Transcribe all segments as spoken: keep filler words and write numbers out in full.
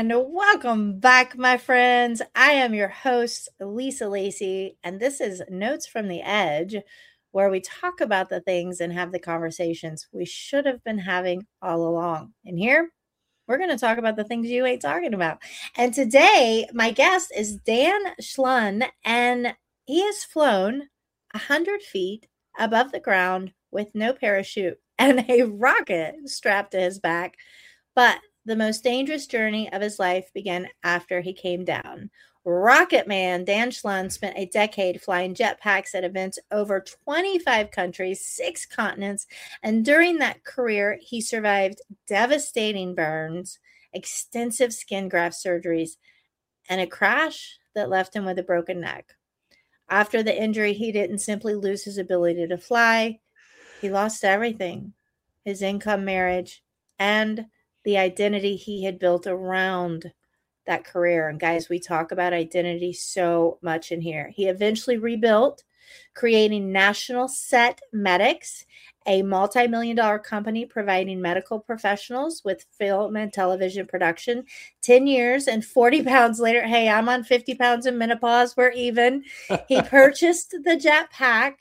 And welcome back, my friends. I am your host, Lisa Lacey, and this is Notes from the Edge, where we talk about the things and have the conversations we should have been having all along. And here, we're going to talk about the things you ain't talking about. And today, my guest is Dan Schlund, and he has flown one hundred feet above the ground with no parachute and a rocket strapped to his back. But the most dangerous journey of his life began after he came down. Rocket Man Dan Schlund spent a decade flying jetpacks at events over twenty-five countries, six continents, and during that career, he survived devastating burns, extensive skin graft surgeries, and a crash that left him with a broken neck. After the injury, he didn't simply lose his ability to fly. He lost everything, his income, marriage, and the identity he had built around that career. And guys, we talk about identity so much in here. He eventually rebuilt, creating National Set Medics, a multi-million dollar company providing medical professionals with film and television production. ten years and forty pounds later, hey, I'm on fifty pounds in menopause. We're even. He purchased the jetpack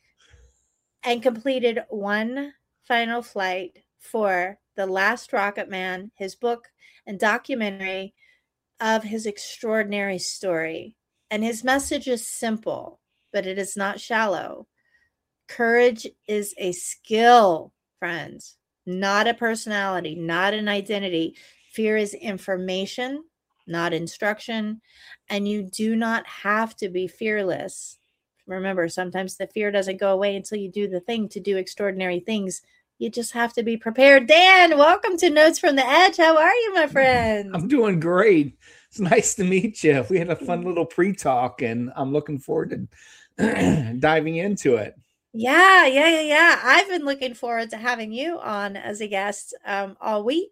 and completed one final flight for The Last Rocket Man, his book and documentary of his extraordinary story. And his message is simple, but it is not shallow. Courage is a skill, friends, not a personality, not an identity. Fear is information, not instruction. And you do not have to be fearless. Remember, sometimes the fear doesn't go away until you do the thing to do extraordinary things. You just have to be prepared. Dan, welcome to Notes from the Edge. How are you, my friend? I'm doing great. It's nice to meet you. We had a fun little pre-talk, and I'm looking forward to diving into it. Yeah, yeah, yeah, yeah. I've been looking forward to having you on as a guest um, all week.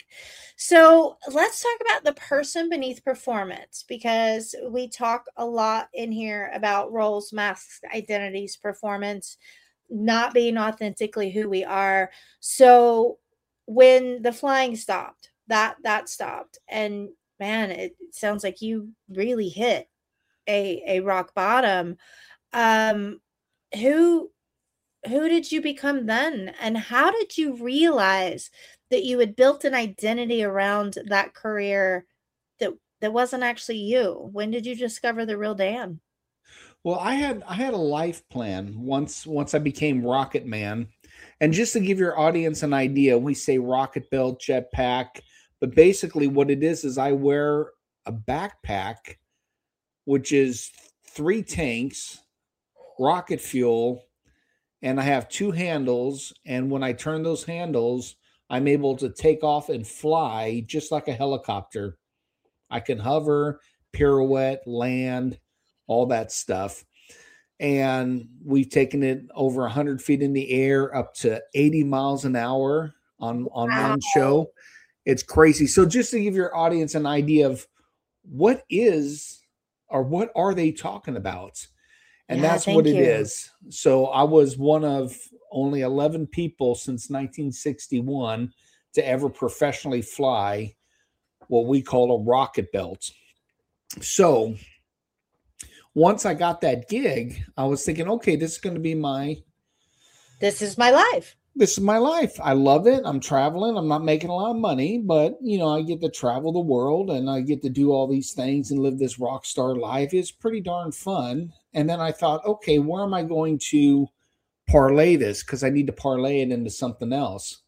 So let's talk about the person beneath performance, because we talk a lot in here about roles, masks, identities, performance, not being authentically who we are. So when the flying stopped, that that stopped, and man, it, it sounds like you really hit a a rock bottom. Um, who who did you become then, and how did you realize that you had built an identity around that career that that wasn't actually you? When did you discover the real Dan? Well, I had I had a life plan once once I became Rocket Man. And just to give your audience an idea, we say rocket belt, jetpack, but basically what it is is I wear a backpack, which is three tanks, rocket fuel, and I have two handles. And when I turn those handles, I'm able to take off and fly just like a helicopter. I can hover, pirouette, land, all that stuff. And we've taken it over one hundred feet in the air, up to eighty miles an hour on, on Wow. one show. It's crazy. So just to give your audience an idea of what is or what are they talking about? And Yeah, that's what thank it you. is. So I was one of only eleven people since nineteen sixty-one to ever professionally fly what we call a rocket belt. So once I got that gig, I was thinking, okay, this is going to be my, This is my life. this is my life. I love it. I'm traveling. I'm not making a lot of money, but you know, I get to travel the world and I get to do all these things and live this rock star life. It's pretty darn fun. And then I thought, okay, where am I going to parlay this? Because I need to parlay it into something else.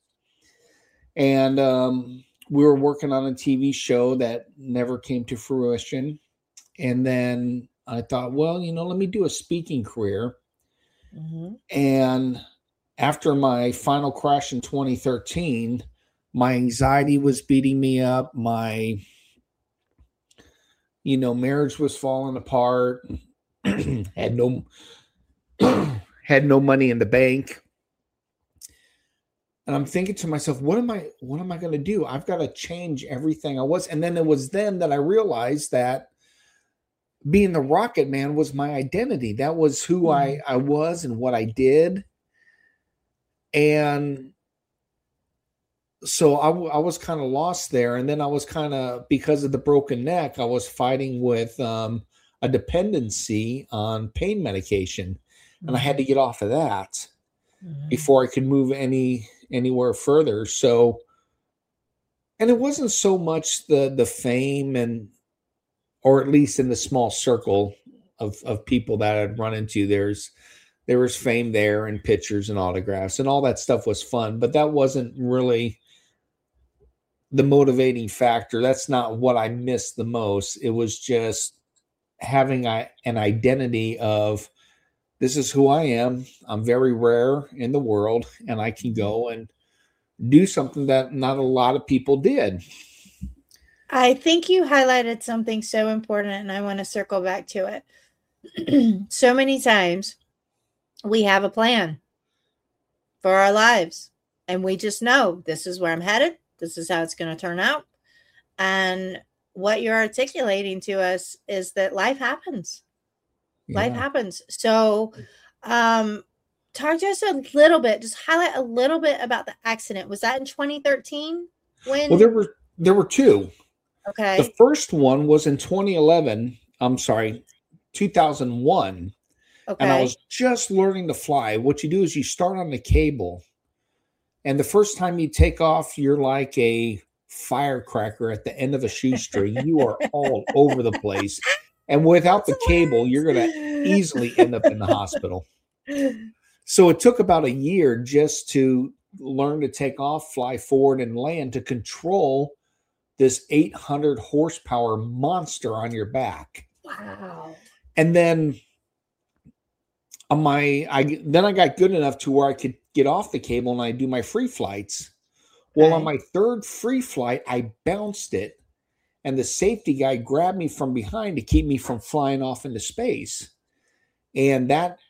And um, we were working on a T V show that never came to fruition. And then I thought, well, you know, let me do a speaking career. Mm-hmm. And after my final crash in twenty thirteen, my anxiety was beating me up. My, you know, marriage was falling apart. had no had no money in the bank. And I'm thinking to myself, what am I what am I going to do? I've got to change everything I was. And then it was then that I realized that being the Rocket Man was my identity. That was who mm. I, I was and what I did. And so I, w- I was kind of lost there. And then I was kind of, because of the broken neck, I was fighting with um, a dependency on pain medication. And I had to Mhm. get off of that Mhm. before I could move any anywhere further. So, and it wasn't so much the the fame, and or at least in the small circle of of people that I'd run into, there's there was fame there and pictures and autographs and all that stuff was fun, but that wasn't really the motivating factor. That's not what I missed the most. It was just having a, an identity of, this is who I am. I'm very rare in the world, and I can Mhm. go and do something that not a lot of people did. I think you highlighted something so important, and I want to circle back to it. So many times we have a plan for our lives, and we just know this is where I'm headed. This is how it's going to turn out. And what you're articulating to us is that life happens. Life Yeah. happens. So, um, talk to us a little bit, just highlight a little bit about the accident. Was that in twenty thirteen? Well, there When? were there were two. The Okay. first one was in twenty eleven. I'm sorry, two thousand one, and I was Okay. just learning to fly. What you do is you start on the cable, and the first time you take off, you're like a firecracker at the end of a shoestring. You are all over the place, and without That's the cable, you're going to easily end up in the hospital. hilarious. So it took about a year just to learn to take off, fly forward, and land to control this eight hundred horsepower monster on your back. Wow. And then on my, I then I got good enough to where I could get off the cable and I do my free flights. Well, on Okay. my third free flight, I bounced it, and the safety guy grabbed me from behind to keep me from flying off into space. And that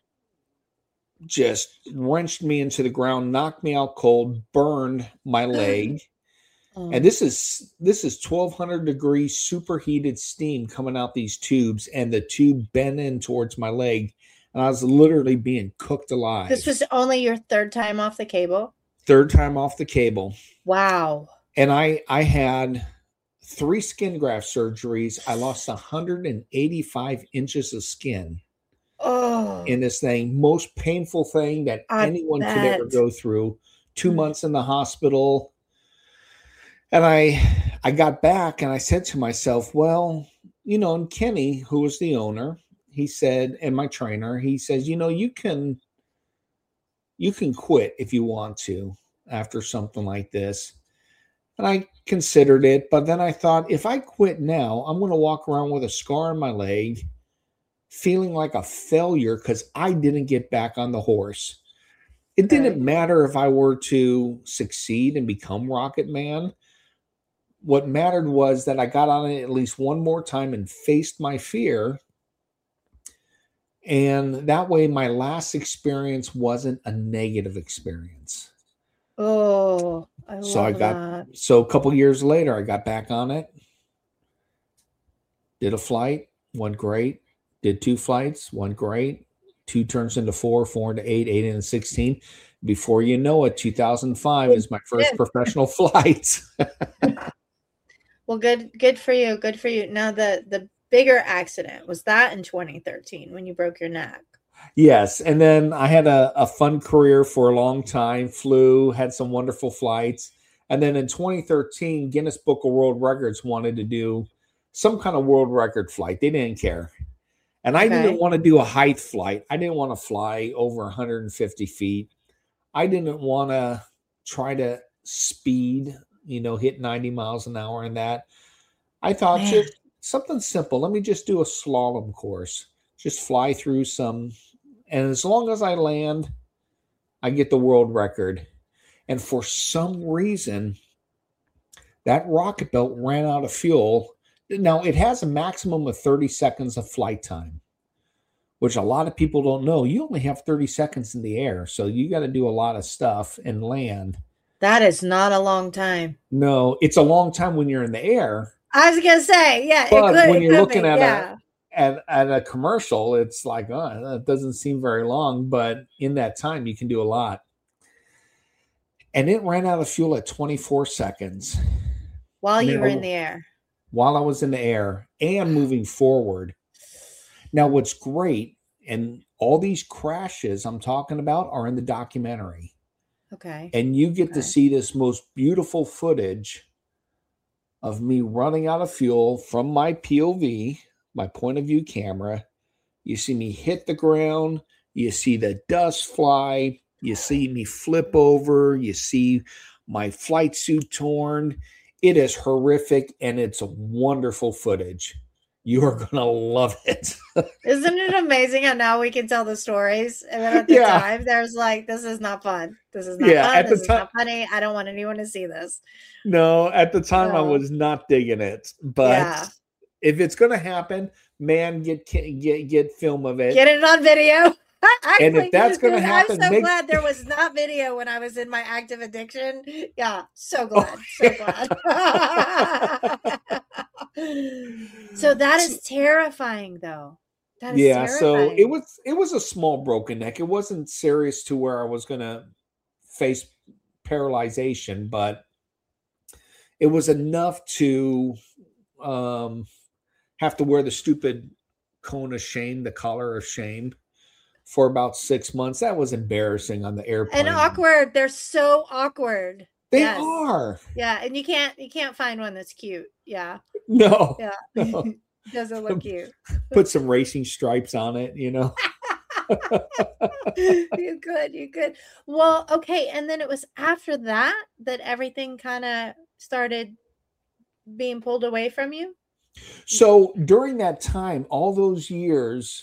just wrenched me into the ground, knocked me out cold, burned my leg. And Um, this is this is twelve hundred degrees superheated steam coming out these tubes, and the tube bent in towards my leg, and I was literally being cooked alive. this was only your third time off the cable? Third time off the cable. Wow. And I I had three skin graft surgeries. I lost one hundred eighty-five inches of skin Oh, in this thing. Most painful thing that I anyone could ever bet. go through. Two Mm. months in the hospital. And I I got back and I said to myself, well, you know, and Kenny, who was the owner, he said, and my trainer, he says, you know, you can you can quit if you want to after something like this. And I considered it, but then I thought, if I quit now, I'm going to walk around with a scar on my leg, feeling like a failure because I didn't get back on the horse. It didn't Okay. matter if I were to succeed and become Rocket Man. What mattered was that I got on it at least one more time and faced my fear. And that way, my last experience wasn't a negative experience. Oh, I So I love got, that. so a couple years later, I got back on it, did a flight, went great, did two flights, went great, two turns into four, four into eight, eight into sixteen. Before you know it, two thousand five is my first Yeah. professional flight. Well, good good for you. Good for you. Now the the bigger accident, was that in twenty thirteen when you broke your neck? Yes. And then I had a, a fun career for a long time, flew, had some wonderful flights. And then in twenty thirteen, Guinness Book of World Records wanted to do some kind of world record flight. They didn't care. And I Okay. didn't want to do a height flight. I didn't want to fly over one hundred fifty feet. I didn't want to try to speed, you know, hit ninety miles an hour in that. I thought Man. just something simple. Let me just do a slalom course, just fly through some. And as long as I land, I get the world record. And for some reason, that rocket belt ran out of fuel. Now, it has a maximum of thirty seconds of flight time, which a lot of people don't know. You only have thirty seconds in the air, so you got to do a lot of stuff and land. That is not a long time. No, it's a long time when you're in the air. I was gonna say, yeah, it But could, when it you're could looking be, at yeah. a at, at a commercial, it's like, oh, that doesn't seem very long, but in that time you can do a lot. And it ran out of fuel at twenty-four seconds. While you now, were in the air. While I was in the air and moving forward. Now, what's great, and all these crashes I'm talking about are in the documentary. Okay. And you get okay. to see this most beautiful footage of me running out of fuel from my P O V, my point of view camera. You see me hit the ground. You see the dust fly. You see me flip over. You see my flight suit torn. It is horrific, and it's a wonderful footage. You are going to love it. Isn't it amazing how now we can tell the stories? And then at the yeah. time, there's like, this is not fun. This is not yeah, fun. This is time, not funny. I don't want anyone to see this. No, at the time, no. I was not digging it. But yeah. if it's going to happen, man, get get get film of it. Get it on video. Actually, and if that's going to happen, I'm so make... glad there was not video when I was in my active addiction. Yeah, so glad, oh, so yeah. glad. So that is terrifying, though. That is yeah, terrifying. so it was it was a small broken neck. It wasn't serious to where I was going to face paralyzation, but it was enough to um, have to wear the stupid cone of shame, the collar of shame, for about six months. That was embarrassing on the airplane. And awkward. They're so awkward. They yes. are. Yeah, and you can't you can't find one that's cute. Yeah. No. Yeah. No. Doesn't look cute. Put some racing stripes on it, you know. You could, you could. Well, okay, and then it was after that that everything kind of started being pulled away from you? So during that time, all those years,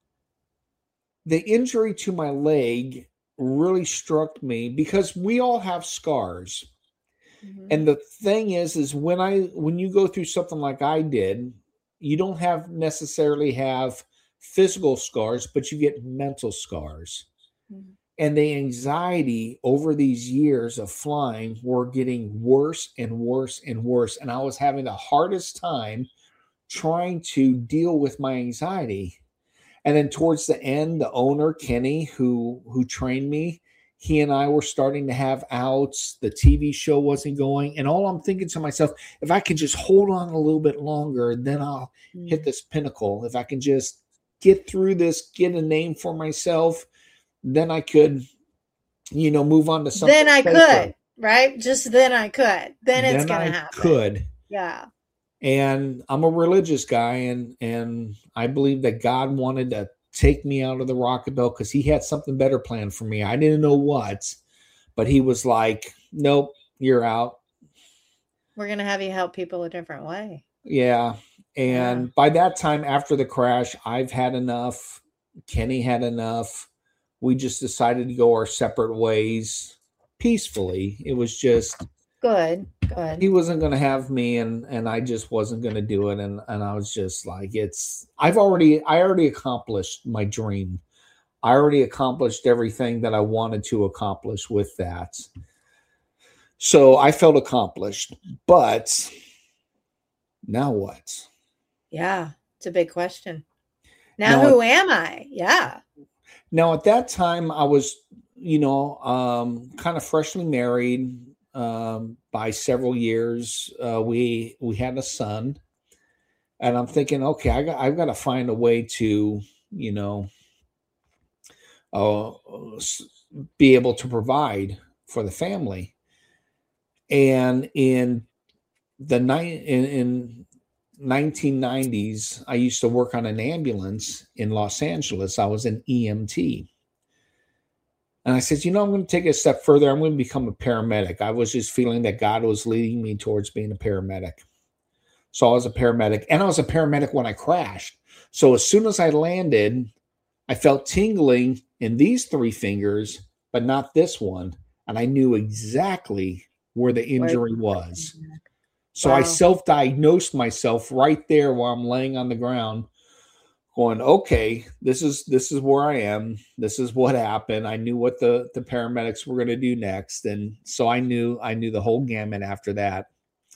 the injury to my leg really struck me because we all have scars. Mm-hmm. And the thing is, is when I, when you go through something like I did, you don't have necessarily have physical scars, but you get mental scars. Mm-hmm. And the anxiety over these years of flying were getting worse and worse and worse. And I was having the hardest time trying to deal with my anxiety. And then towards the end, the owner, Kenny, who who trained me, he and I were starting to have outs. The T V show wasn't going. And all I'm thinking to myself, if I can just hold on a little bit longer, then I'll mm. hit this pinnacle. If I can just get through this, get a name for myself, then I could, you know, move on to something. Then I safer. could, right? Just then I could. Then it's going to happen. Could. Yeah. And I'm a religious guy, and and I believe that God wanted to take me out of the rocket belt because he had something better planned for me. I didn't know what, but he was like, nope, you're out. We're going to have you help people a different way. Yeah. And yeah. by that time, after the crash, I've had enough. Kenny had enough. We just decided to go our separate ways peacefully. It was just good. Good. He wasn't going to have me, and and I just wasn't going to do it. And and I was just like, it's. I've already. I already accomplished my dream. I already accomplished everything that I wanted to accomplish with that. So I felt accomplished. But now what? Yeah, it's a big question. Now, now who am I? Yeah. Now, at that time, I was, you know, um, kind of freshly married um, by several years. Uh, we we had a son, and I'm thinking, okay, I got I've got to find a way to, you know, uh, be able to provide for the family. And in the night in, in nineteen nineties, I used to work on an ambulance in Los Angeles. I was an E M T. And I said, you know, I'm going to take it a step further. I'm going to become a paramedic. I was just feeling that God was leading me towards being a paramedic. So I was a paramedic, and I was a paramedic when I crashed. So as soon as I landed, I felt tingling in these three fingers, but not this one. And I knew exactly where the injury was. So wow. I self-diagnosed myself right there while I'm laying on the ground, going, okay, this is this is where I am. This is what happened. I knew what the, the paramedics were going to do next. And so I knew I knew the whole gamut after that.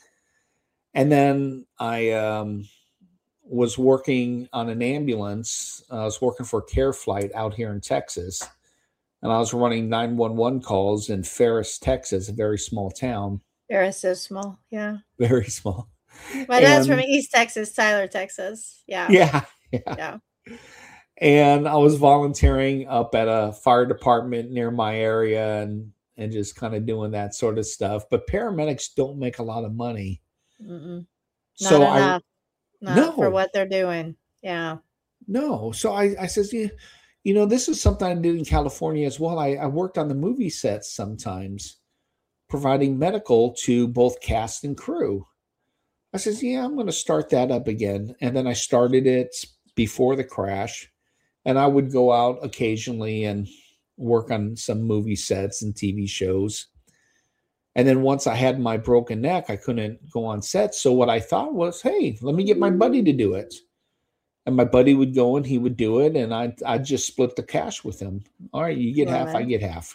And then I um, was working on an ambulance. I was working for CareFlight out here in Texas. and I was running nine one one calls in Ferris, Texas, a very small town. Ferris is so small. Yeah. Very small. My dad's from East Texas, Tyler, Texas. Yeah. Yeah. Yeah. Yeah. And I was volunteering up at a fire department near my area and, and just kind of doing that sort of stuff. But paramedics don't make a lot of money. Mm-mm. Not So enough. I, Not no, for what they're doing. Yeah. No. So I, I says, yeah, you know, this is something I did in California as well. I, I worked on the movie sets sometimes, providing medical to both cast and crew. I says, yeah, I'm going to start that up again. And then I started it before the crash. And I would go out occasionally and work on some movie sets and T V shows. And then once I had my broken neck, I couldn't go on set. So what I thought was, hey, let me get my buddy to do it. And my buddy would go and he would do it. And I'd, I'd just split the cash with him. All right, you get Love half, it. I get half.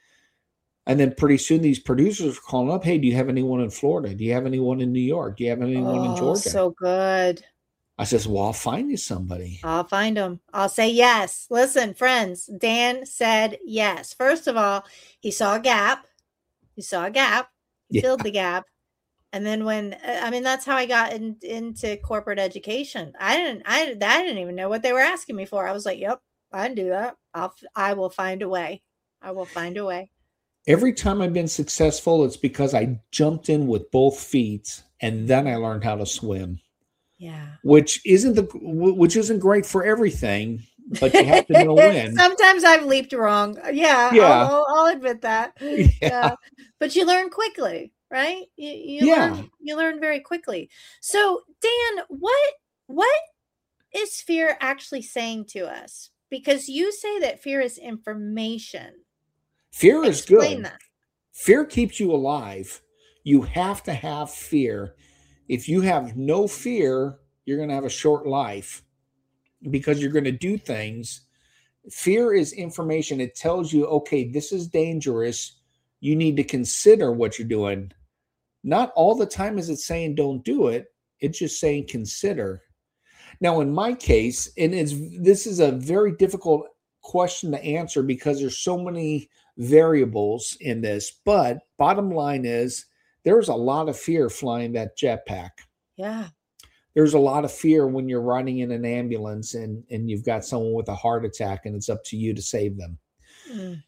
And then pretty soon these producers were calling up, hey, do you have anyone in Florida? Do you have anyone in New York? Do you have anyone Oh, in Georgia? so good. I says, well, I'll find you somebody. I'll find them. I'll say yes. Listen, friends, Dan said yes. First of all, he saw a gap. He saw a gap. He Yeah. filled the gap. And then when, I mean, that's how I got in, into corporate education. I didn't, I, I didn't even know what they were asking me for. I was like, yep, I can do that. I'll, I will find a way. I will find a way. Every time I've been successful, it's because I jumped in with both feet and then I learned how to swim. Yeah. Which isn't the which isn't great for everything, but you have to know when. Sometimes I've leaped wrong. Yeah. Yeah. I'll, I'll, I'll admit that. Yeah. Yeah. But you learn quickly, right? You, you Yeah. learn you learn very quickly. So Dan, what what is fear actually saying to us? Because you say that fear is information. Fear is Explain good. that. Fear keeps you alive. You have to have fear. If you have no fear, you're going to have a short life because you're going to do things. Fear is information. It tells you, okay, this is dangerous. You need to consider what you're doing. Not all the time is it saying don't do it. It's just saying consider. Now, in my case, and it's, this is a very difficult question to answer because there's so many variables in this. But bottom line is, there's a lot of fear flying that jetpack. Yeah. There's a lot of fear when you're riding in an ambulance and, and you've got someone with a heart attack and it's up to you to save them. Mm.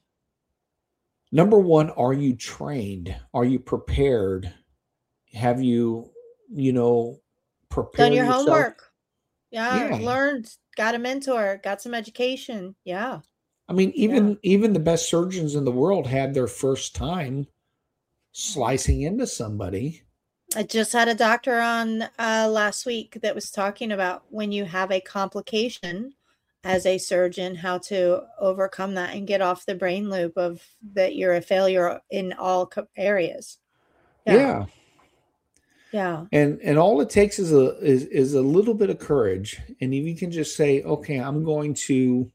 Number one, are you trained? Are you prepared? Have you, you know, prepared Done your yourself? homework. Yeah. Yeah. Learned, got a mentor, got some education. Yeah. I mean, even, even the best surgeons in the world had their first time slicing into somebody. I just had a doctor on uh, last week that was talking about when you have a complication as a surgeon, how to overcome that and get off the brain loop of that you're a failure in all co- areas. Yeah. Yeah. Yeah. And and all it takes is a is, is a little bit of courage. And if you can just say, okay, I'm going to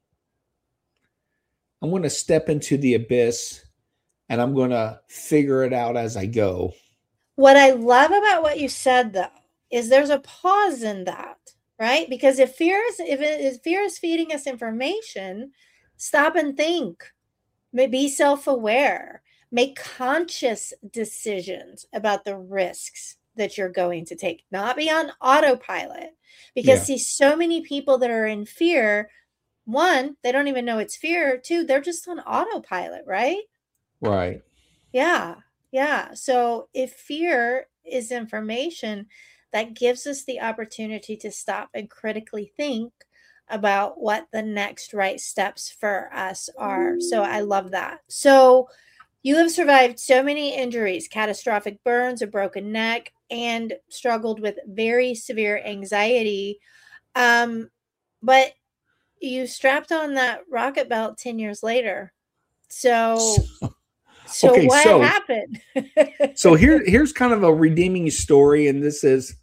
I'm going to step into the abyss and I'm going to figure it out as I go. What I love about what you said, though, is there's a pause in that, right? Because if fear is if, it, if fear is feeding us information, stop and think, be self-aware, make conscious decisions about the risks that you're going to take, not be on autopilot. Because Yeah. see, so many people that are in fear, one, they don't even know it's fear. Two, they're just on autopilot, right? Right. Yeah. Yeah. So if fear is information, that gives us the opportunity to stop and critically think about what the next right steps for us are. So I love that. So you have survived so many injuries, catastrophic burns, a broken neck, and struggled with very severe anxiety. Um, but you strapped on that rocket belt ten years later. So So Okay, what so- happened? So here here's kind of a redeeming story, and this is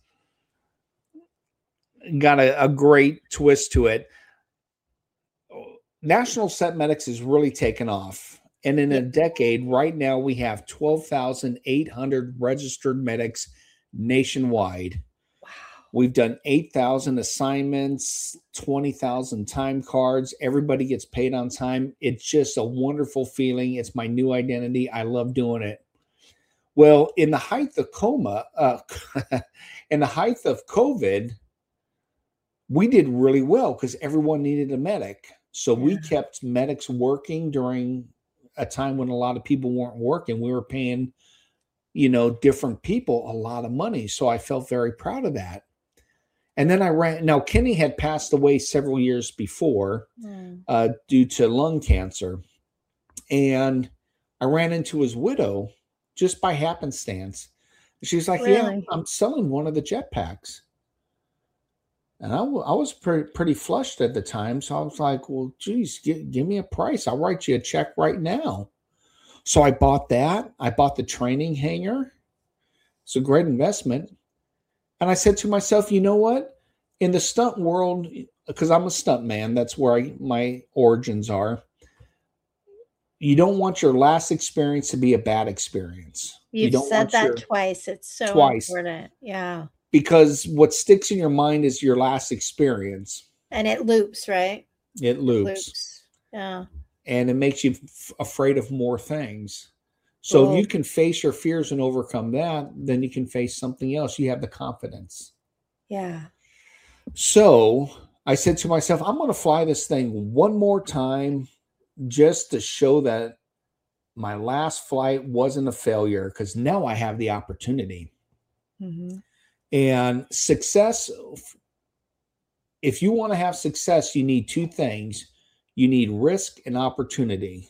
got a, a great twist to it. National Set Medics is really taken off. And in a decade, right now, we have twelve thousand eight hundred registered medics nationwide. Wow. We've done eight thousand assignments, twenty thousand time cards. Everybody gets paid on time. It's just a wonderful feeling. It's my new identity. I love doing it. Well, in the height of coma, uh, in the height of COVID, we did really well because everyone needed a medic. So yeah. we kept medics working during a time when a lot of people weren't working. We were paying, you know, different people a lot of money. So I felt very proud of that. And then I ran. Now, Kenny had passed away several years before mm. uh, due to lung cancer. And I ran into his widow just by happenstance. She's like, really? Yeah, I'm selling one of the jetpacks. And I, w- I was pre- pretty flushed at the time. So I was like, well, geez, g- give me a price. I'll write you a check right now. So I bought that. I bought the training hangar. It's a great investment. And I said to myself, you know what? In the stunt world, because I'm a stunt man, that's where I, my origins are. You don't want your last experience to be a bad experience. You've you don't said want that your, twice. It's so twice. important. Yeah. Because what sticks in your mind is your last experience. And it loops, right? It loops. It loops. Yeah. And it makes you f- afraid of more things. So Whoa. If you can face your fears and overcome that, then you can face something else. You have the confidence. Yeah. So I said to myself, I'm going to fly this thing one more time just to show that my last flight wasn't a failure, because now I have the opportunity. Mm-hmm. And success, if you want to have success, you need two things. You need risk and opportunity.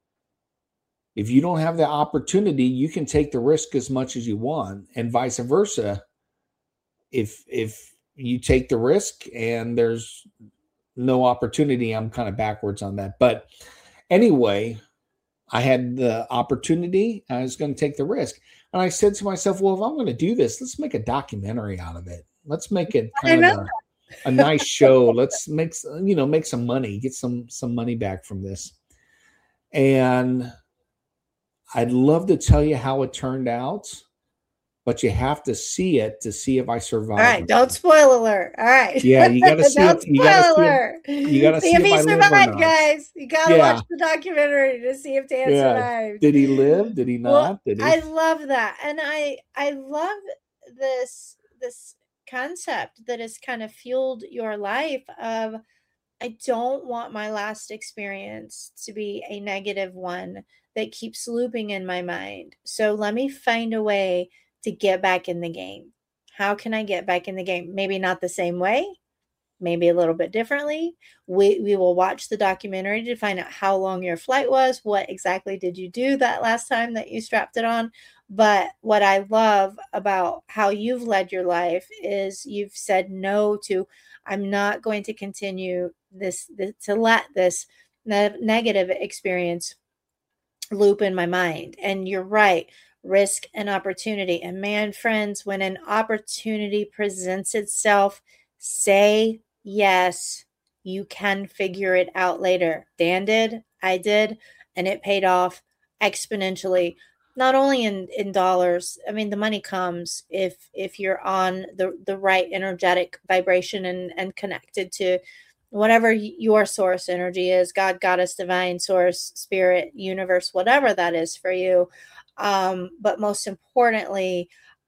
If you don't have the opportunity, you can take the risk as much as you want, and vice versa. If if you take the risk and there's no opportunity, I'm kind of backwards on that. But anyway, I had the opportunity. I was going to take the risk. And I said to myself, well, if I'm going to do this, let's make a documentary out of it. Let's make it kind of a, a nice show. Let's make, you know, make some money, get some, some money back from this. And I'd love to tell you how it turned out, but you have to see it to see if I survive. All right, don't spoil alert. All right. Yeah, you got to see it. You got to see, you got to see, see if, if he survived, guys. You got to yeah. watch the documentary to see if Dan yeah. survived. Did he live? Did he not? Well, Did he? I love that, and I I love this this concept that has kind of fueled your life of, I don't want my last experience to be a negative one that keeps looping in my mind. So let me find a way to get back in the game. How can I get back in the game? Maybe not the same way, maybe a little bit differently. We we will watch the documentary to find out how long your flight was. What exactly did you do that last time that you strapped it on? But what I love about how you've led your life is you've said no to, I'm not going to continue this, this to let this ne- negative experience loop in my mind. And you're right, risk and opportunity. And man, friends, when an opportunity presents itself, say yes. You can figure it out later. Dan did, I did, and it paid off exponentially. Not only in, in dollars. I mean, the money comes if if you're on the, the right energetic vibration and, and connected to whatever your source energy is, God, goddess, divine, source, spirit, universe, whatever that is for you. Um, but most importantly,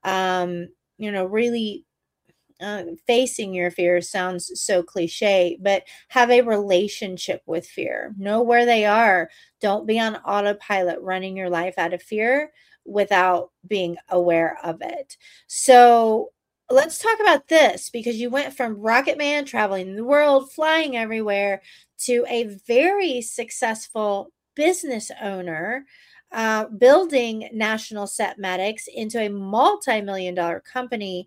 um, you know, really uh, facing your fears sounds so cliche, but have a relationship with fear. Know where they are. Don't be on autopilot running your life out of fear without being aware of it. So let's talk about this, because you went from Rocket Man, traveling the world, flying everywhere, to a very successful business owner, uh, building National Set Medics into a multi-million dollar company.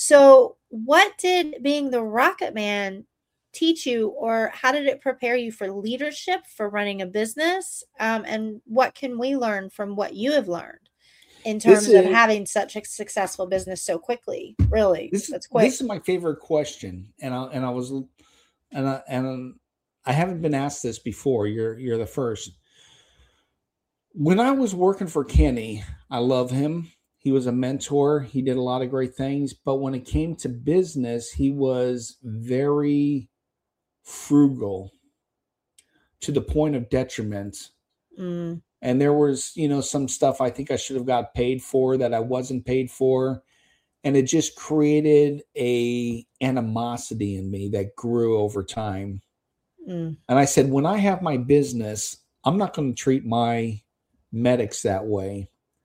So what did being the Rocket Man teach you, or how did it prepare you for leadership, for running a business? Um, and what can we learn from what you have learned in terms is, of having such a successful business so quickly? Really, this, that's quick. This is my favorite question. And I, and I was, and I, and I haven't been asked this before. You're, you're the first. When I was working for Kenny, I love him. He was a mentor. He did a lot of great things. But when it came to business, he was very frugal to the point of detriment. Mm. And there was, you know, some stuff I think I should have got paid for that I wasn't paid for. And it just created a animosity in me that grew over time. Mm. And I said, when I have my business, I'm not going to treat my medics that way.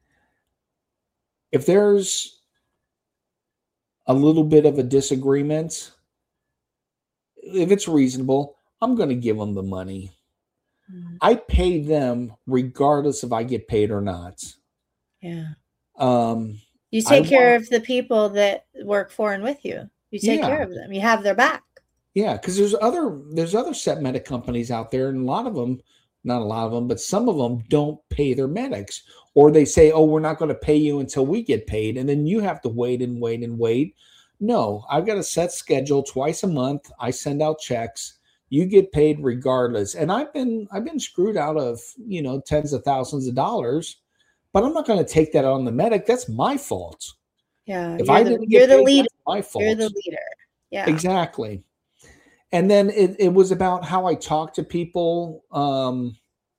If there's a little bit of a disagreement, if it's reasonable, I'm going to give them the money. Mm. I pay them regardless if I get paid or not. Yeah. Um, you take I care want, of the people that work for and with you. You take yeah. care of them. You have their back. Yeah, because there's other there's other set medic companies out there, and a lot of them, not a lot of them, but some of them don't pay their medics, or they say, "Oh, we're not going to pay you until we get paid," and then you have to wait and wait and wait. No, I've got a set schedule twice a month. I send out checks. You get paid regardless, and I've been I've been screwed out of you know tens of thousands of dollars, but I'm not going to take that on the medic. That's my fault. Yeah, If you're I the didn't you're get the paid, leader. that's my fault. You're the leader. Yeah, exactly. And then it, it was about how I talk to people. Um,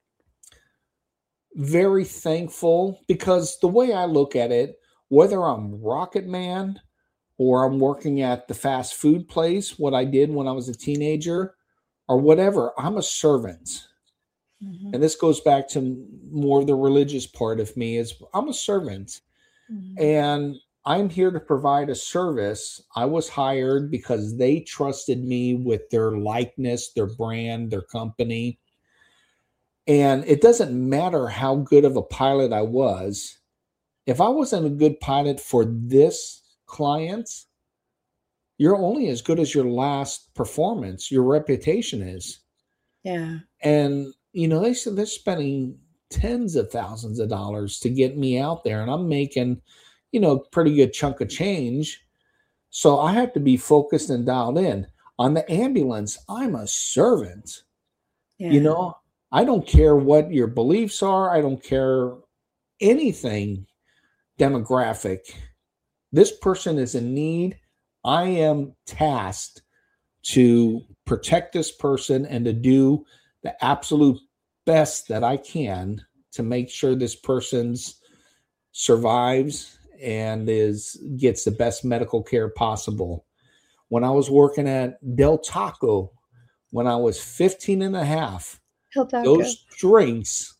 very thankful, because the way I look at it, whether I'm Rocket Man or I'm working at the fast food place, what I did when I was a teenager, or whatever, I'm a servant. mm-hmm. And this goes back to more the religious part of me, is I'm a servant. Mm-hmm. And I'm here to provide a service. I was hired because they trusted me with their likeness, their brand, their company. And it doesn't matter how good of a pilot I was. If I wasn't a good pilot for this client, you're only as good as your last performance, your reputation is. Yeah. And, you know, they said they're spending tens of thousands of dollars to get me out there, and I'm making, you know, pretty good chunk of change. So I have to be focused and dialed in. On the ambulance, I'm a servant. Yeah. You know, I don't care what your beliefs are. I don't care anything demographic. This person is in need. I am tasked to protect this person and to do the absolute best that I can to make sure this person's survives and is gets the best medical care possible. When I was working at Del Taco, when I was fifteen and a half, those drinks,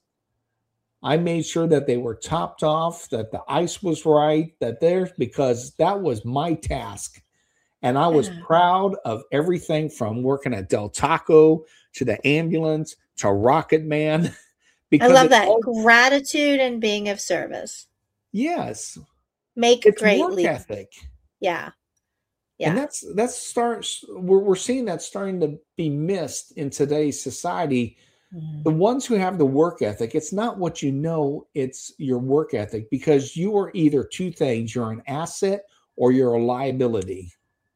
I made sure that they were topped off, that the ice was right, that there's, because that was my task. And I was yeah. proud of everything from working at Del Taco to the ambulance to Rocket Man. I love that. All, gratitude and being of service. Yes. Make it's great work leaders. ethic. Yeah. Yeah. And that's that's starts we're we're seeing that starting to be missed in today's society. Mm-hmm. The ones who have the work ethic, it's not what you know, it's your work ethic, because you are either two things. You're an asset or you're a liability.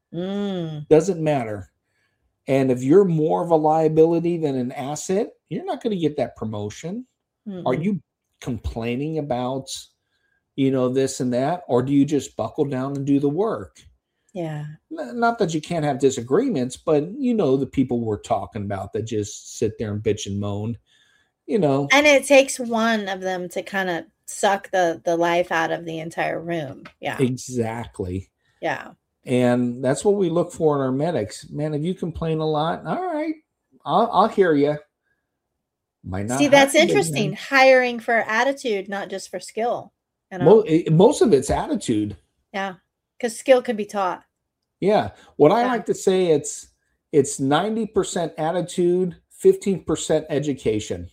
Mm. Doesn't matter. And if you're more of a liability than an asset, you're not going to get that promotion. Mm-hmm. Are you complaining about, you know, this and that? Or do you just buckle down and do the work? Yeah. Not that you can't have disagreements, but you know the people we're talking about that just sit there and bitch and moan, you know. And it takes one of them to kind of suck the the life out of the entire room. Yeah. Exactly. Yeah. And that's what we look for in our medics. Man, if you complain a lot, all right, I'll, I'll hear you. Might not. See, that's interesting. Hiring for attitude, not just for skill. You know? most, most of it's attitude. Yeah. Because skill can be taught. Yeah. What I yeah. like to say, it's it's ninety percent attitude, fifteen percent education.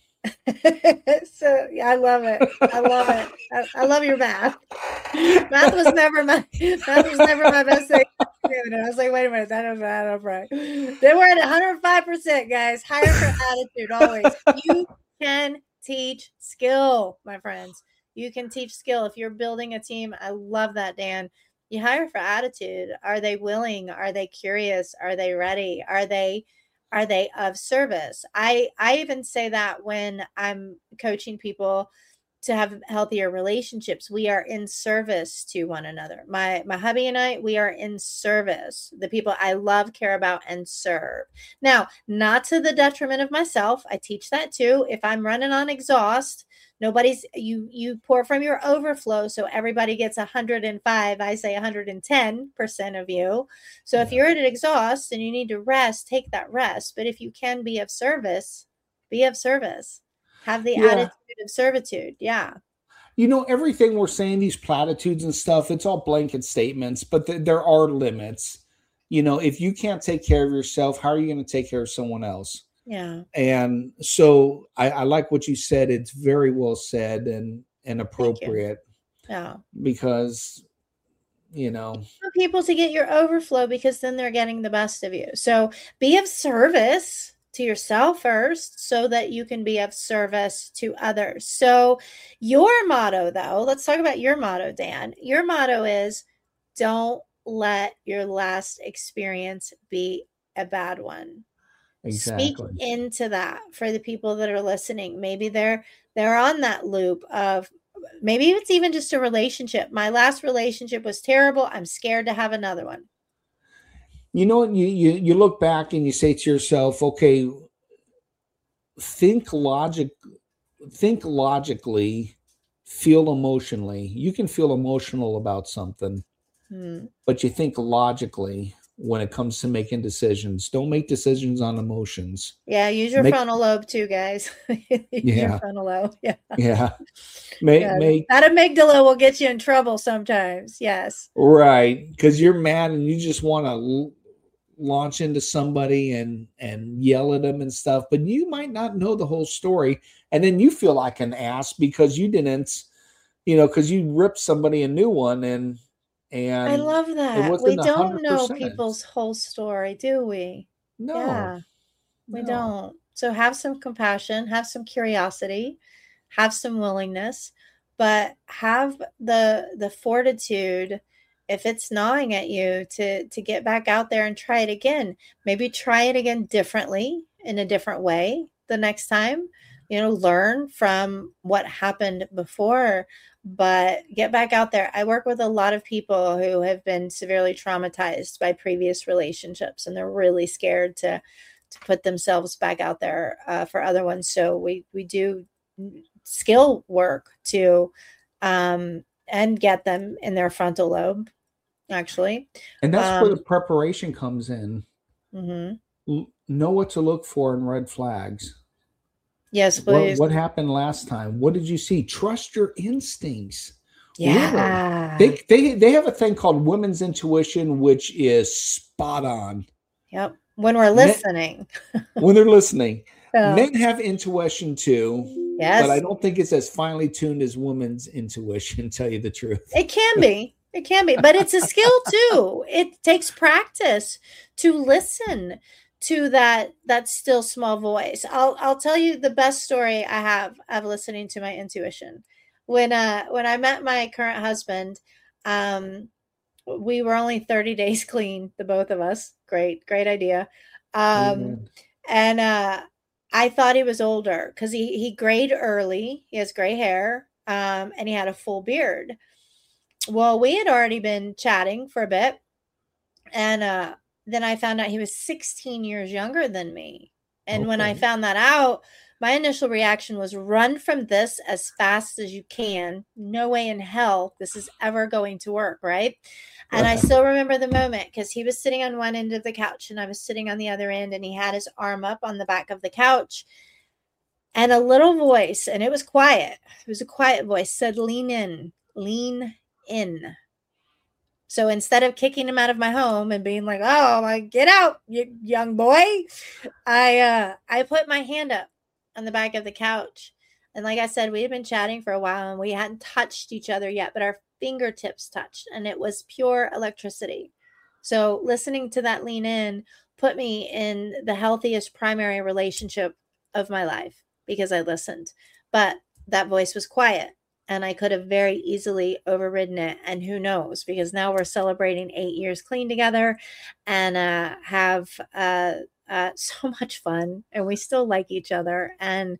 So yeah, I love it. I love it. I, I love your math. Math was never my math was never my best thing. I was like, wait a minute, that doesn't add up right. They were at one hundred five percent, guys. Hire for attitude always. You can teach skill, my friends. You can teach skill. If you're building a team, I love that, Dan. You hire for attitude. Are they willing? Are they curious? Are they ready? Are they are they of service? I I even say that when I'm coaching people to have healthier relationships, we are in service to one another. My my hubby and I, we are in service. The people I love, care about, and serve. Now, not to the detriment of myself. I teach that too. If I'm running on exhaust, nobody's you you pour from your overflow, so everybody gets one hundred five. I say one hundred ten percent of you. So if Yeah. you're at exhaust and you need to rest, take that rest. But if you can be of service, be of service. Have the Yeah. attitude of servitude. Yeah. You know, everything we're saying, these platitudes and stuff, it's all blanket statements, but th- there are limits. You know, if you can't take care of yourself, how are you going to take care of someone else? Yeah. And so I, I like what you said. It's very well said and, and Thank you. appropriate Yeah. because, you know, You want people to get your overflow because then they're getting the best of you. So be of service to yourself first so that you can be of service to others. So your motto, though, let's talk about your motto, Dan. Your motto is don't let your last experience be a bad one. Speak exactly. into that for the people that are listening. Maybe they're they're on that loop of maybe it's even just a relationship. My last relationship was terrible. I'm scared to have another one. You know, you, you, you look back and you say to yourself, okay, think logic, think logically, feel emotionally. You can feel emotional about something, Hmm. but you think logically when it comes to making decisions. Don't make decisions on emotions. Yeah, use your Make, frontal lobe too, guys. Use your yeah, frontal lobe. Yeah. yeah. Make, Yeah. make, That amygdala will get you in trouble sometimes. Yes. right. Because you're mad and you just want to l- launch into somebody and, and yell at them and stuff, but you might not know the whole story. And then you feel like an ass because you didn't, you know, because you ripped somebody a new one and, I and love it that. We wasn't a don't hundred know percent. people's whole story, do we? No, Yeah. We no. don't. So have some compassion, have some curiosity, have some willingness, but have the the fortitude if it's gnawing at you to to get back out there and try it again. Maybe try it again differently in a different way the next time. You know, learn from what happened before, but get back out there. I work with a lot of people who have been severely traumatized by previous relationships and they're really scared to to put themselves back out there uh, for other ones. So we we do skill work to um, and get them in their frontal lobe, actually. And that's where the Um, preparation comes in. mhm. L- Know what to look for in red flags. Yes, What please. what happened last time? What did you see? Trust your instincts. Really. Yeah. They they they have a thing called women's intuition, which is spot on. Yep. When we're Men, listening. when they're listening, Yeah. men have intuition too, but I Yes. don't think it's as finely tuned as women's intuition, tell you the truth. It can be. It can be, but it's a skill too. It takes practice to listen to that that still small voice. I'll I'll tell you the best story I have of listening to my intuition. When uh when I met my current husband, um we were only thirty days clean, the both of us. Great, great idea. Um Amen. and uh I thought he was older cuz he he grayed early. He has gray hair, um and he had a full beard. Well, we had already been chatting for a bit, and uh, then I found out he was sixteen years younger than me. And when I Okay. found that out, my initial reaction was run from this as fast as you can. No way in hell this is ever going to work, right? And I still remember the moment because he was sitting on one end of the couch and I was sitting on the other end, and he had his arm up on the back of the couch. And a little voice, and it was quiet, it was a quiet voice, said, "Lean in, lean in." So instead of kicking him out of my home and being like, "Oh, like get out, you young boy," I uh I put my hand up on the back of the couch. And like I said, we had been chatting for a while and we hadn't touched each other yet, but our fingertips touched and it was pure electricity. So listening to that lean in put me in the healthiest primary relationship of my life because I listened. But that voice was quiet and I could have very easily overridden it. And who knows, because now we're celebrating eight years clean together and uh, have uh, uh, so much fun, and we still like each other. And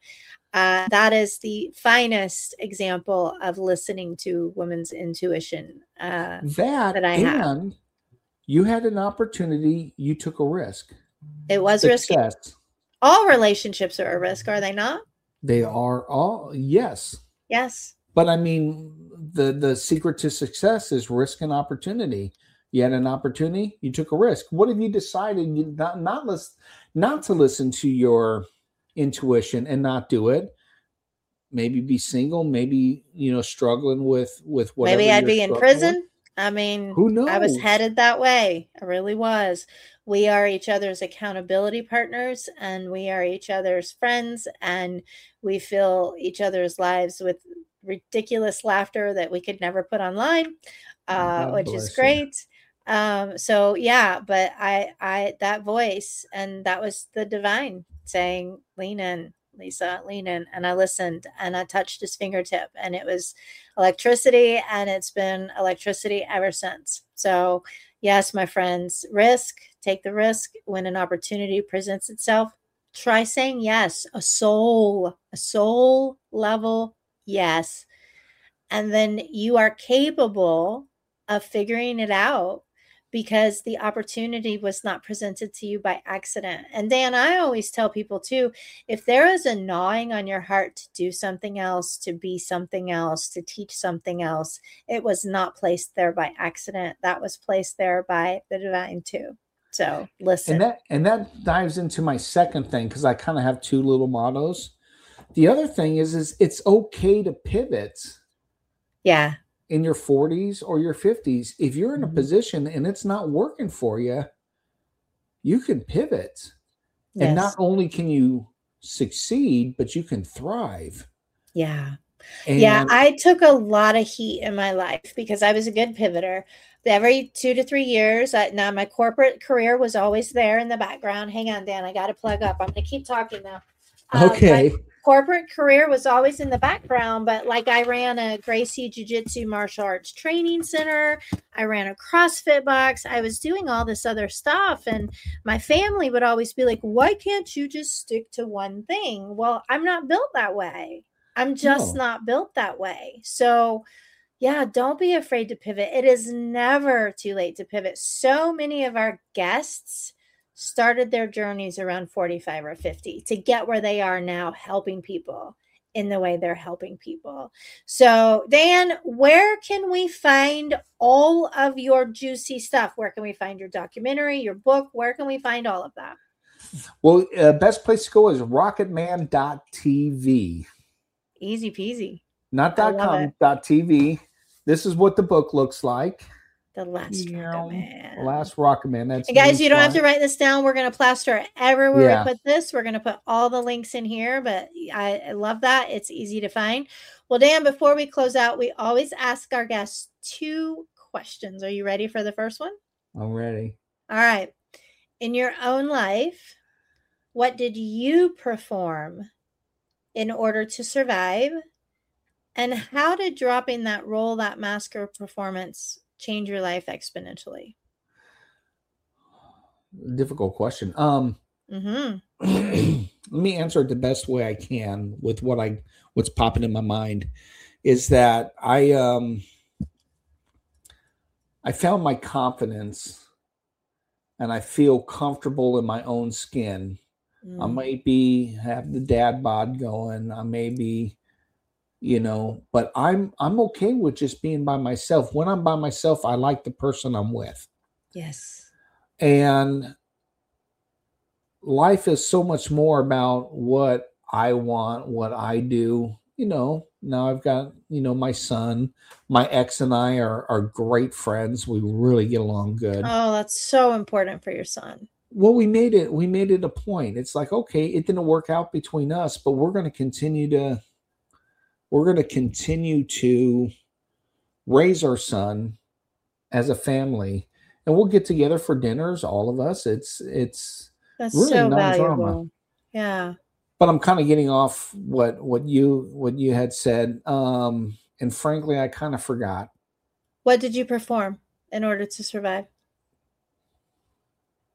Uh, that is the finest example of listening to women's intuition uh, That, that I have. and you had an opportunity, you took a risk. It was risky. Success. All relationships are a risk, are they not? They are all, yes. Yes. But I mean, the the secret to success is risk and opportunity. You had an opportunity, you took a risk. What have you decided you not not listen, not to listen to your intuition and not do it? Maybe be single, maybe, you know, struggling with with whatever. Maybe I'd you're be in struggling with. prison. I mean, Who knows? I was headed that way. I really was. We are each other's accountability partners, and we are each other's friends, and we fill each other's lives with ridiculous laughter that we could never put online, uh, which is great. Um, so yeah, but I, I, that voice, and that was the divine saying, lean in, Lisa, lean in. And I listened, and I touched his fingertip, and it was electricity, and it's been electricity ever since. So yes, my friends, risk, take the risk. When an opportunity presents itself, try saying yes, a soul, a soul level yes. And then you are capable of figuring it out, because the opportunity was not presented to you by accident. And Dan, I always tell people too, if there is a gnawing on your heart to do something else, to be something else, to teach something else, it was not placed there by accident. That was placed there by the divine too. So listen. And that and that dives into my second thing, because I kind of have two little mottos. The other thing is, is it's okay to pivot. Yeah. In your forties or your fifties, if you're in a mm-hmm. position and it's not working for you, you can pivot. Yes. And not only can you succeed, but you can thrive. Yeah. And yeah. I took a lot of heat in my life because I was a good pivoter. Every two to three years, I, now my corporate career was always there in the background. Hang on, Dan, I got to plug up. I'm going to keep talking now. Okay. Um, corporate career was always in the background, but like I ran a Gracie Jiu-Jitsu martial arts training center. I ran a CrossFit box. I was doing all this other stuff. And my family would always be like, why can't you just stick to one thing? Well, I'm not built that way. I'm just no. not built that way. So yeah, don't be afraid to pivot. It is never too late to pivot. So many of our guests started their journeys around forty-five or fifty to get where they are now, helping people in the way they're helping people. So Dan, where can we find all of your juicy stuff? Where can we find your documentary, your book? Where can we find all of that? Well, uh, best place to go is rocket man dot t v. Easy peasy. Not .com, dot .tv. This is what the book looks like. The Last Rocket Man. Last Rocket Man. That's and guys, you don't have to write this down. We're going to plaster everywhere yeah. we put this. We're going to put all the links in here, but I, I love that. It's easy to find. Well, Dan, before we close out, we always ask our guests two questions. Are you ready for the first one? I'm ready. All right. In your own life, what did you perform in order to survive? And how did dropping that role, that mask or performance, change your life exponentially? Difficult question. Um, mm-hmm. Let me answer it the best way I can with what I what's popping in my mind. Is that I um I found my confidence, and I feel comfortable in my own skin. Mm. I might be have the dad bod going. I may be. You know, but I'm I'm okay with just being by myself. When I'm by myself, I like the person I'm with. Yes. And life is so much more about what I want, what I do. You know, now I've got, you know, my son, my ex and I are are great friends. We really get along good. Oh, that's so important for your son. Well, we made it, we made it a point. It's like, okay, it didn't work out between us, but we're going to continue to We're going to continue to raise our son as a family, and we'll get together for dinners, all of us. It's it's That's really so non-drama. valuable. Yeah. But I'm kind of getting off what what you what you had said, um, and frankly, I kind of forgot. What did you perform in order to survive?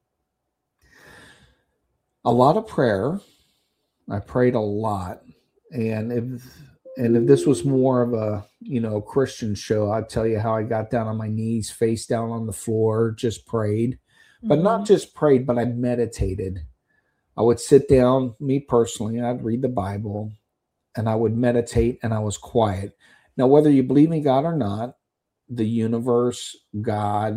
A lot of prayer. I prayed a lot. And if and if this was more of a, you know, Christian show, I'd tell you how I got down on my knees, face down on the floor, just prayed. But Mm-hmm. not just prayed, but I meditated. I would sit down, me personally, and I'd read the Bible, and I would meditate, and I was quiet. Now, whether you believe in God or not, the universe, God,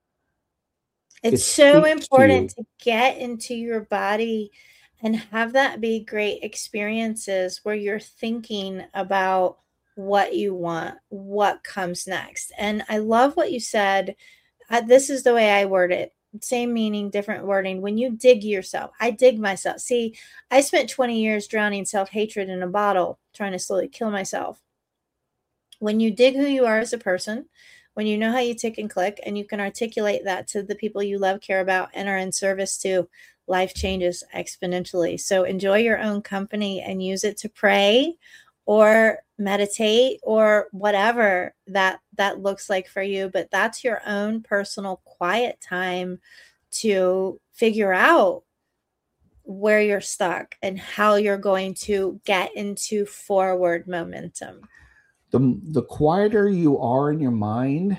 It's it so speaks to you. important to get into your body and have that be great experiences where you're thinking about what you want, what comes next. And I love what you said. Uh, this is the way I word it. Same meaning, different wording. When you dig yourself, I dig myself. See, I spent twenty years drowning self-hatred in a bottle, trying to slowly kill myself. When you dig who you are as a person, when you know how you tick and click, and you can articulate that to the people you love, care about, and are in service to, life changes exponentially. So enjoy your own company and use it to pray or meditate or whatever that that looks like for you. But that's your own personal quiet time to figure out where you're stuck and how you're going to get into forward momentum. The, the quieter you are in your mind,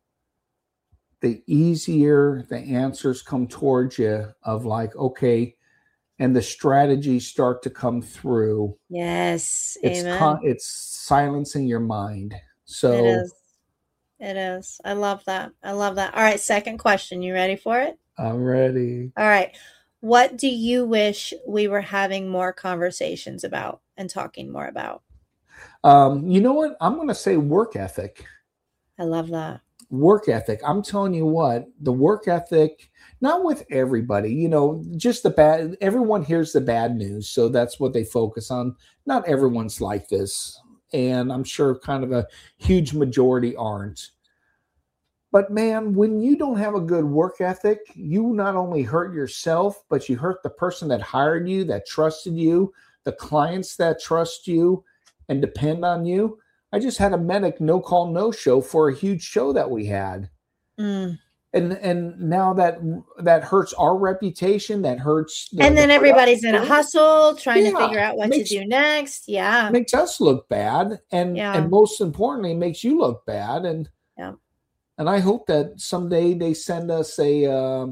the easier the answers come towards you of like, okay, and the strategies start to come through. Yes. It's Amen. con- it's silencing your mind. So It is. It is. I love that. I love that. All right. Second question. You ready for it? I'm ready. All right. What do you wish we were having more conversations about and talking more about? Um, you know what? I'm going to say work ethic. I love that. Work ethic. I'm telling you what, the work ethic, not with everybody, you know, just the bad, everyone hears the bad news. So that's what they focus on. Not everyone's like this. And I'm sure kind of a huge majority aren't. But man, when you don't have a good work ethic, you not only hurt yourself, but you hurt the person that hired you, that trusted you, the clients that trust you and depend on you. I just had a medic no call, no show for a huge show that we had. Mm. And and now that that hurts our reputation, that hurts. The, and then the everybody's in a hustle, trying yeah, to figure out what makes, to do next. Yeah. Makes us look bad. And yeah. and most importantly, makes you look bad. And yeah. And I hope that someday they send us a uh,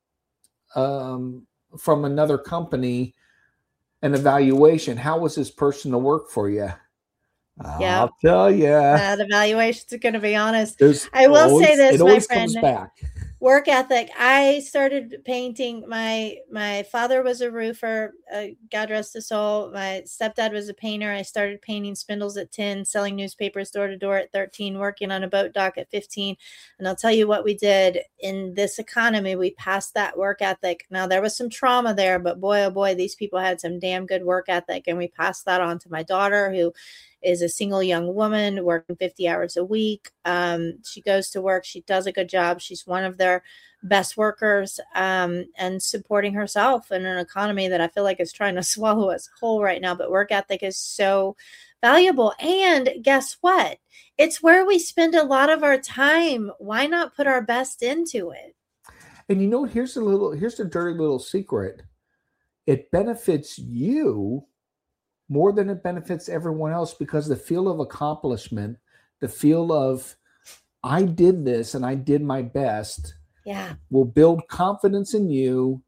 um, from another company an evaluation. How was this person to work for you? Yeah, I'll tell you. That evaluation's going to be honest. There's I will always, say this, it always my friend. Comes back. Work ethic. I started painting. My my father was a roofer. Uh, God rest his soul. My stepdad was a painter. I started painting spindles at ten, selling newspapers door to door at thirteen, working on a boat dock at fifteen. And I'll tell you what we did in this economy. We passed that work ethic. Now, there was some trauma there, but boy, oh boy, these people had some damn good work ethic. And we passed that on to my daughter, who is a single young woman working fifty hours a week. Um, she goes to work. She does a good job. She's one of their best workers, um, and supporting herself in an economy that I feel like is trying to swallow us whole right now. But work ethic is so valuable. And guess what? It's where we spend a lot of our time. Why not put our best into it? And you know, here's a little, here's a dirty little secret. It benefits you more than it benefits everyone else, because the feel of accomplishment, the feel of I did this and I did my best, yeah, will build confidence in you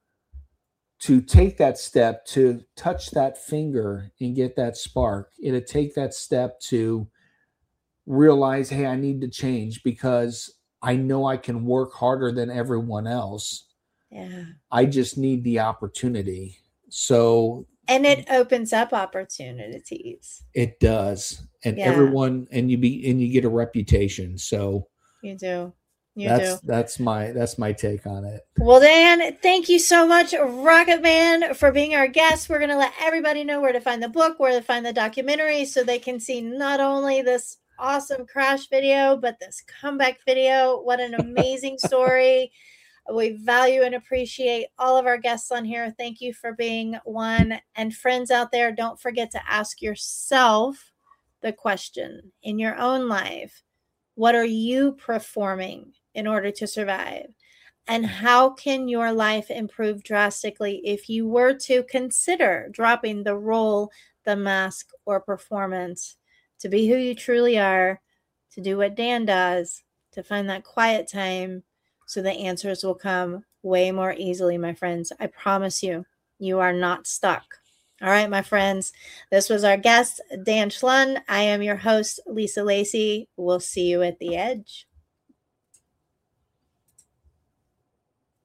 to take that step, to touch that finger and get that spark. It'll take that step to realize, hey, I need to change because I know I can work harder than everyone else. Yeah. I just need the opportunity. So and it opens up opportunities. It does. And yeah. everyone, and you be, and you get a reputation. So you do. You that's, do. that's my, that's my take on it. Well, Dan, thank you so much, Rocket Man, for being our guest. We're going to let everybody know where to find the book, where to find the documentary, so they can see not only this awesome crash video, but this comeback video. What an amazing story. We value and appreciate all of our guests on here. Thank you for being one. And friends out there, don't forget to ask yourself the question in your own life. What are you performing in order to survive? And how can your life improve drastically if you were to consider dropping the role the mask or performance, to be who you truly are, to do what Dan does, to find that quiet time so the answers will come way more easily, my friends. I promise you, you are not stuck. All right, my friends, this was our guest, Dan Schlund. I am your host, Lisa Lacy. We'll see you at the edge.